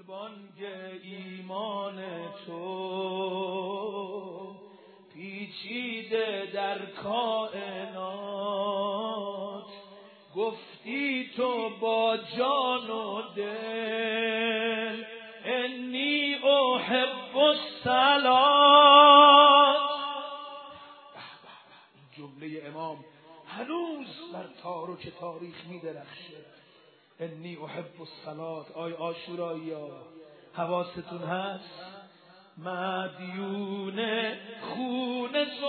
گلبانگ ایمان تو پیچیده در کائنات، گفتی تو با جان و دل انی احب الصلات. این جمله امام هنوز بر تارک تاریخ می درخشه. انی احب الصلات. آی عاشورایی ها حواستون هست؟ مدیون خون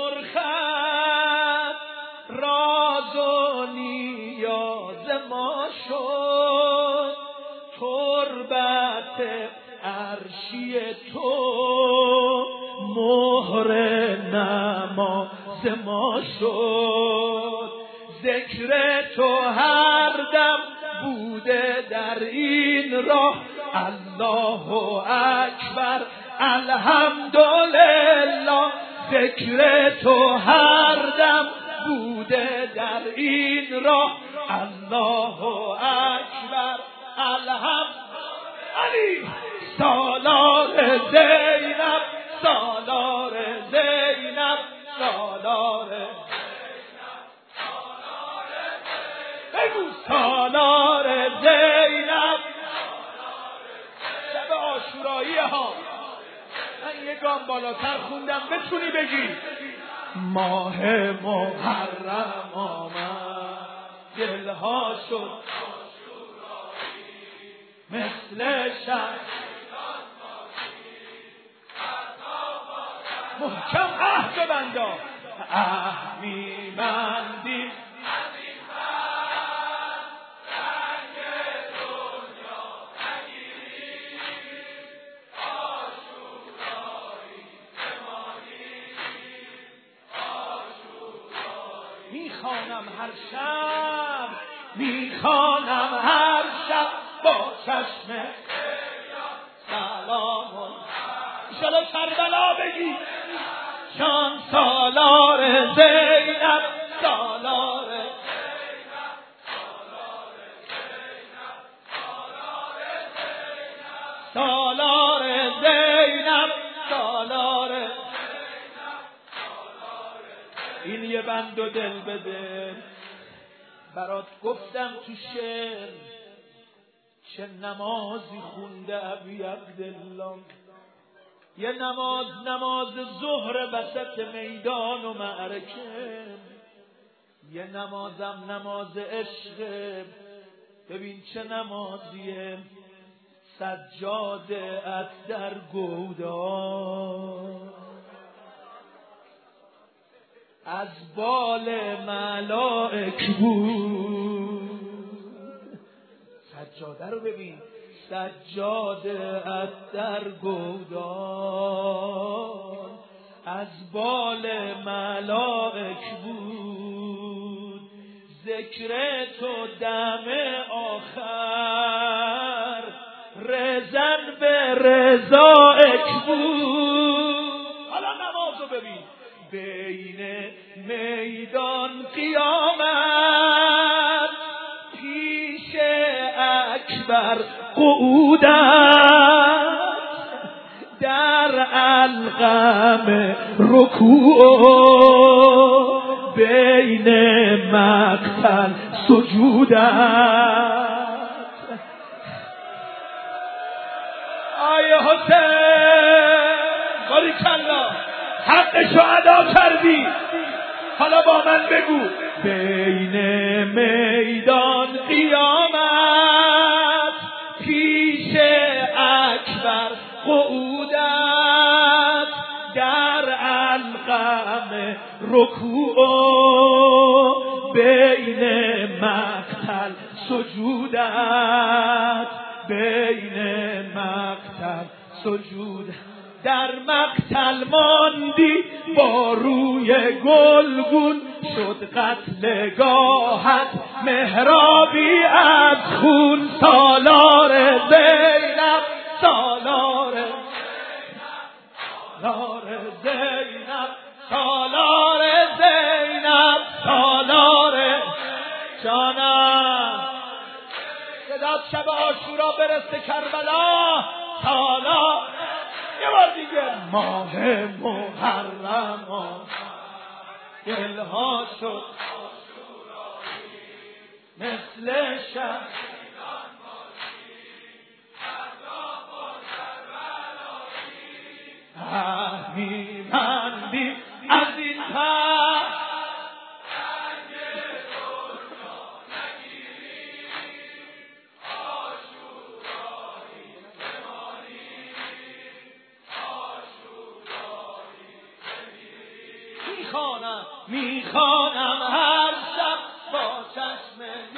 سرخت راز و نیاز ما شد، تربت عرشی تو مهر نماز ما شد. ذکر تو هر دم بوده در این راه، الله اکبر الحمدلله. ذکر تو هر دم بوده در این راه، الله اکبر الحمدلله. سالار زینب، سالار زینب، سالار بگو سالار زینب. شب عاشورایی ها من یه گام بالاتر خوندم بتونی بگی. ماه محرم آمد دلها شد مثل شب، محکم عهد بندا عهد می‌بندیم میخوانم هر شب، میخوانم هر شب با چشم سلام. انشالله کربلا بگی شان سالار زینب، سالار سالار زینب، سالار. این یه بند و دل بده برات گفتم تو شعر، چه نمازی خونده ابی عبدالله. یه نماز ظهر وسط میدان و معرکه، یه نمازم نماز عشق. ببین چه نمازیه، سجاده ات در گودار، از بال ملائک بود. سجاده رو ببین، سجاده ات در گودار، از بال ملائک بود. ذکر تو دم آخر رزن به رضایک بود. حالا نمازو ببین، بین میدان قیامت پیش اکبر قعودت، در القم رکوع بین مقتل سجودت. آیه حسین باریکالله حقشو ادا کردی. حالا با من بگو بین میدان قیامت پیش اکبر قعودت، در القم رکوع بین مقتل سجودت، بین مقتل سجودت. در مقتل ماندی با روی گلگون، شد قتلگاهت محرابی از خون. سالار زینب، سالار زینب، سالار زینب، سالار جانم. صدا شب عاشورا برسه کربلا. سالار. یه بار دیگه ماه محرم دلها شد مثل شب میبندیم از این پس میخوانم هر شب با چشم